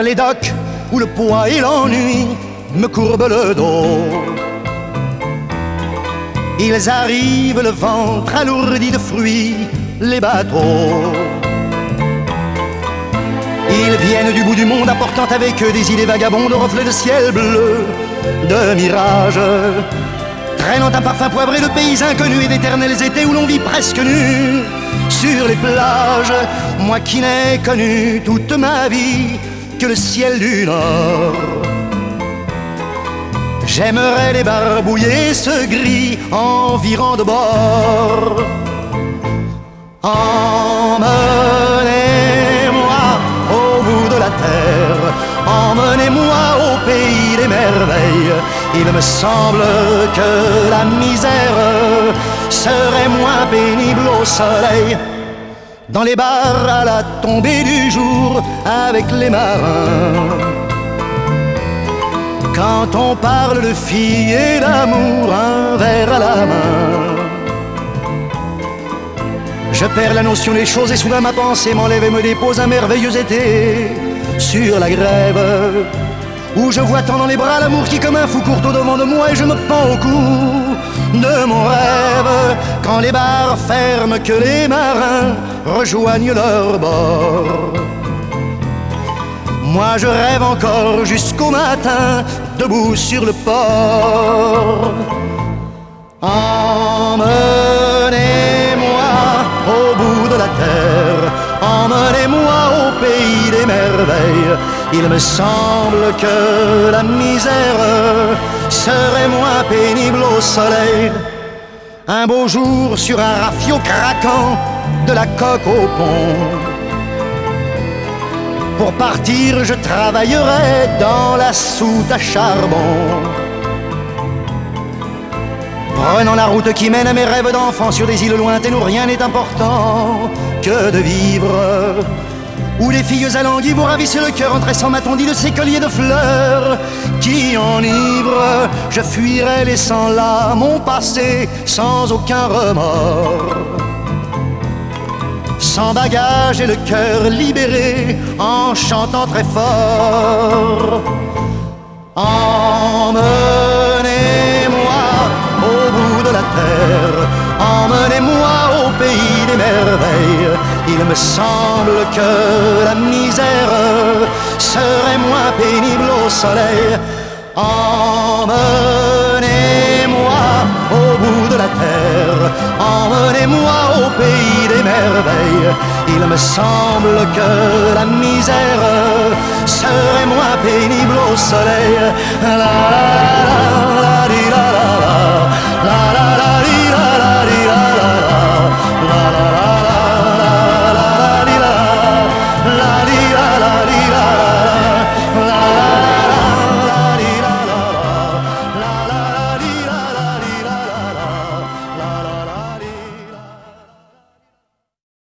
les docks où le poids et l'ennui me courbent le dos. Ils arrivent le ventre alourdi de fruits, les bateaux. Ils viennent du bout du monde apportant avec eux des idées vagabondes, reflets de ciel bleu, de mirages, traînant un parfum poivré de pays inconnus et d'éternels étés où l'on vit presque nu sur les plages. Moi qui n'ai connu toute ma vie que le ciel du Nord, j'aimerais les barbouiller ce gris environ de bord. Emmenez-moi au bout de la terre, emmenez-moi au pays des merveilles. Il me semble que la misère serait moins pénible au soleil, dans les bars à la tombée du jour avec les marins. Quand on parle de filles et d'amour, un verre à la main, je perds la notion des choses et soudain ma pensée m'enlève et me dépose un merveilleux été sur la grève, où je vois tant dans les bras l'amour qui comme un fou court au devant de moi et je me pends au cou de mon rêve. Quand les bars ferment, que les marins rejoignent leur bord, moi je rêve encore jusqu'au matin, debout sur le port. Emmenez-moi au bout de la terre, emmenez-moi au pays des merveilles. Il me semble que la misère serait moins pénible au soleil. Un beau jour sur un rafio craquant, de la coque au pont. Pour partir, je travaillerai dans la soute à charbon, prenant la route qui mène à mes rêves d'enfant sur des îles lointaines où rien n'est important que de vivre, où les filles alanguies vous ravissent le cœur en tressant ma tondie de ces colliers de fleurs qui enivrent. Je fuirai laissant là mon passé sans aucun remords, sans bagage et le cœur libéré en chantant très fort. Emmenez-moi au bout de la terre, emmenez-moi au pays des merveilles. Il me semble que la misère serait moins pénible au soleil. Emmenez-moi au bout de la terre, emmenez-moi au pays des merveilles. Il me semble que la misère serait moins pénible au soleil. La, la, la, la.